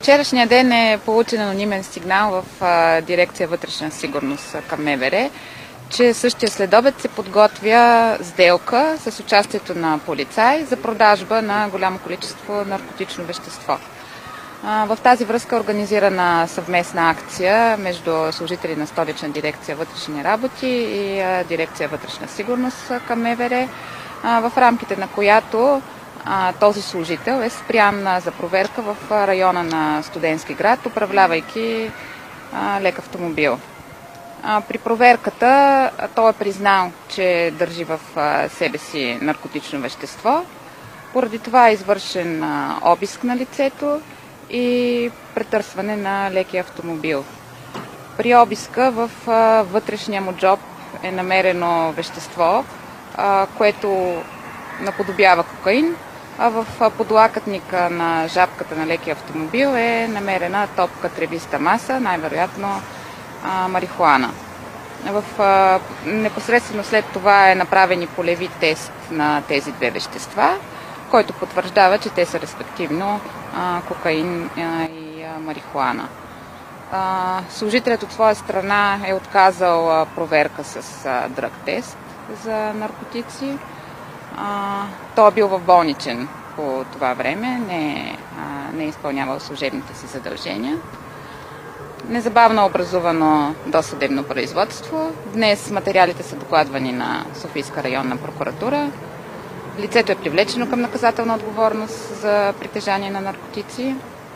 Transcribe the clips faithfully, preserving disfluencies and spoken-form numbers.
вчерашния ден е получен анонимен сигнал в а, дирекция вътрешна сигурност към МВР, че същия следобед се подготвя сделка с участието на полицаи за продажба на голямо количество наркотично вещество. А, в тази връзка е организирана съвместна акция между служители на Столична дирекция вътрешни работи и а, дирекция вътрешна сигурност към МВР, а, в рамките на която а, този служител е спрян за проверка в района на Студентски град, управлявайки а, лек автомобил. А, при проверката той е признал, че държи в а, себе си наркотично вещество. Поради това е извършен а, обиск на лицето и претърсване на лекия автомобил. При обиска в а, вътрешния му джоб е намерено вещество, а, което наподобява кокаин, а в а, подлакътника на жабката на лекия автомобил е намерена топка тревиста маса, най-вероятно а, марихуана. В, а, непосредствено след това е направен и полеви тест на тези две вещества, който потвърждава, че те са респективно а, кокаин а, и а, марихуана. А, служителят от своя страна е отказал а, проверка с а, дръг тест за наркотици. А, той е бил в болничен по това време, не, а, не е изпълнявал служебните си задължения. Незабавно е образувано досъдебно производство. Днес материалите са докладвани на Софийска районна прокуратура. Лицето е привлечено към наказателна отговорност за притежание на наркотици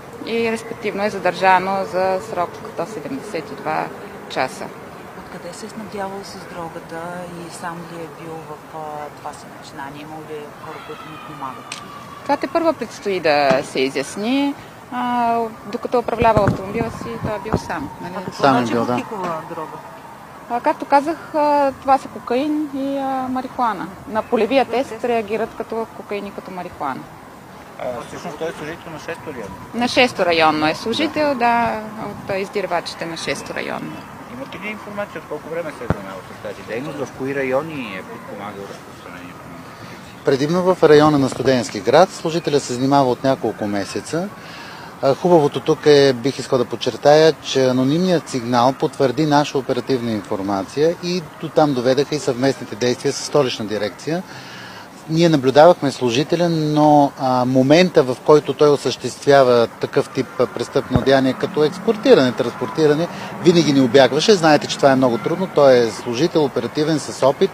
и респективно е задържано за срок до седемдесет и два часа. Откъде се е снабдявал с дрогата и сам ли е бил в а, това си начинание? Имал ли хора, които му помагат? Това тепърва предстои да се изясни. А, докато управлява автомобила си, той е бил сам. Нали? А какво значи бутикова дрога? А, както казах, това са кокаин и а, марихуана. На полевия тест реагират като кокаин и като марихуана. А, всъщност той е служител на шесто районно? На шесто районно е служител, да, да от издирвачите на шесто районно. Имате ли информация от колко време се е занимавал с тази дейност? В кои райони е подпомагал разпространението на наркотици? Предимно в района на Студентски град. Служителят се занимава от няколко месеца. Хубавото тук е, бих искал да подчертая, че анонимният сигнал потвърди наша оперативна информация и до там доведаха и съвместните действия с Столична дирекция. Ние наблюдавахме служителя, но а, момента, в който той осъществява такъв тип престъпно деяние, като експортиране, транспортиране, винаги ни убягваше. Знаете, че това е много трудно. Той е служител, оперативен, с опит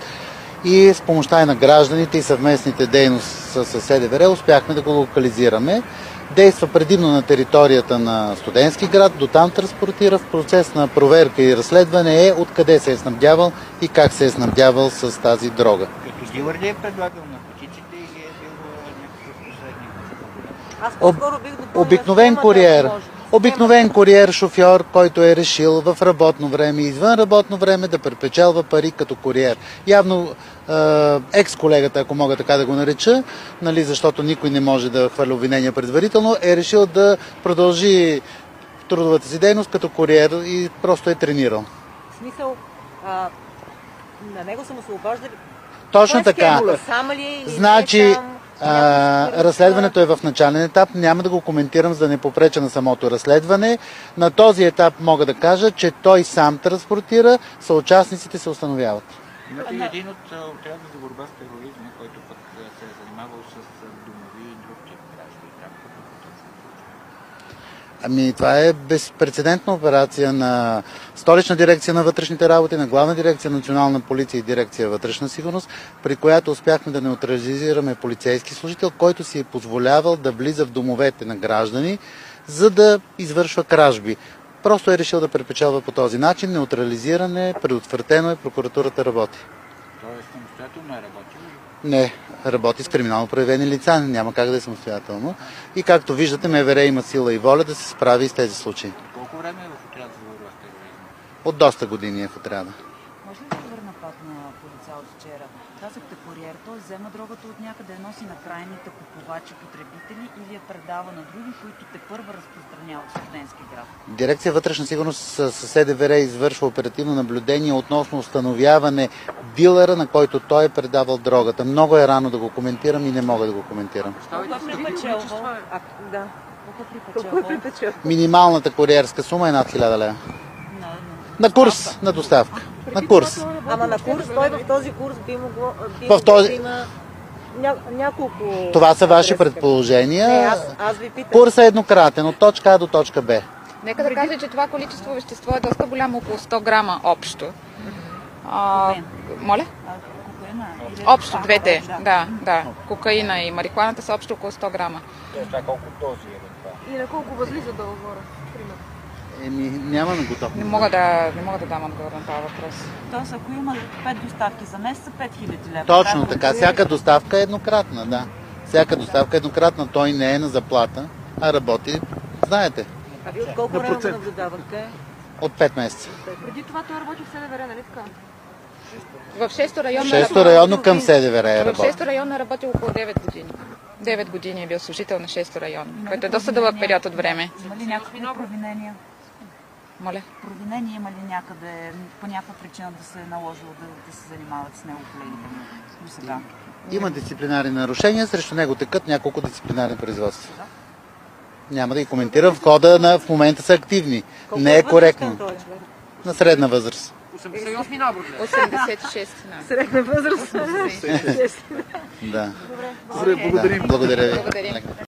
и с помощта и на гражданите и съвместните дейности с СДВР успяхме да го локализираме. Действа предимно на територията на Студентски град, до там транспортира. В процес на проверка и разследване е откъде се е снабдявал и как се е снабдявал с тази дрога. Като дилър ли е предлагал наркотиците или е бил някакъв посредник? Аз по-скоро бих допълнила Обикновен куриер. Обикновен куриер, шофьор, който е решил в работно време и извън работно време да препечелва пари като куриер. Явно екс-колегата, ако мога така да го нареча, нали, защото никой не може да хвърля обвинения предварително, е решил да продължи трудовата си дейност като куриер и просто е тренирал. В смисъл, а, на него са му се обаждали? Точно така. Сам ли е или значи, не е там? А, разследването е в начален етап, няма да го коментирам, за да не попреча на самото разследване. На този етап мога да кажа, че той сам транспортира, съучастниците се установяват. Имате ли един от отряда за борба с тероризма, който пък се е занимавал с домови и друг тип кражби? Ами, това е безпрецедентна операция на Столична дирекция на вътрешните работи, на Главна дирекция национална полиция и дирекция вътрешна сигурност, при която успяхме да неутрализираме полицейски служител, който си е позволявал да влиза в домовете на граждани, за да извършва кражби. Просто е решил да препечелва по този начин. Неутрализиране, предотвратено е, прокуратурата работи. Тоест самостоятелно е работил? Не, работи с криминално проявени лица, няма как да е самостоятелно. И както виждате, МВР има сила и воля да се справи с тези случаи. Колко време е в отряд за борба с тероризма? От доста години е в отряда. Може ли да върна пак на полица от вчера? Казахте куриер, той взема дрогата от някъде, носи на крайните купувачи, потребители или я предава на други, които те първа разпространяват в Студентски град? Дирекция вътрешна сигурност с СДВР извършва оперативно наблюдение относно установяване дилъра, на който той е предавал дрогата. Много е рано да го коментирам и не мога да го коментирам. Това препечелвал. Да. Колко е припечел? Минималната куриерска сума е над хиляда лева. На курс, на доставка. На курс. Ама на курс, той в този курс би могло, би В могло този- да има ня, няколко... Това са ваши адреса. предположения. Не, аз, аз ви питам. Курсът е еднократен, от точка А до точка Б. Нека да кажа, че това количество вещество е доста голямо, около сто грама общо. А, Кокаин. моля? А, кокаина или- Общо А, двете, да. да, да. Кокаина и марихуаната са общо около сто грама. Тоест, това колко дози е това? И на колко възлиза договора? Примерно. Еми, нямаме готов. Не мога да, не мога да дам отговор на този въпрос. Тоест, ако има пет доставки за месеца, пет хиляди лева. Точно Как така. да Всяка доставка е еднократна, да. Всяка доставка е еднократна. Той не е на заплата, а работи, знаете, А ви от колко време го наблюдавахте? от пет месеца. Преди това той работи в СДВР, нали така? В шесто районно, Шесто районно към СДВР е в работи. шесто районно е работил около девет години. девет години е бил служител на шесто районно, което е доста дълъг период от време. Има ли някакви провинения? Моля. Провинение има ли някъде, по някаква причина да се е наложило да, да се занимават с него колегите му до сега? Има дисциплинарни нарушения, срещу него текат няколко дисциплинарни производства. Няма да ги коментирам. В хода на в момента са активни. Не е коректно. Този човек? На средна възраст. осемдесет и набор. осемдесет и шест. Да. Средна възраст. Да. Добре, Да. Благодаря ви. Благодарим.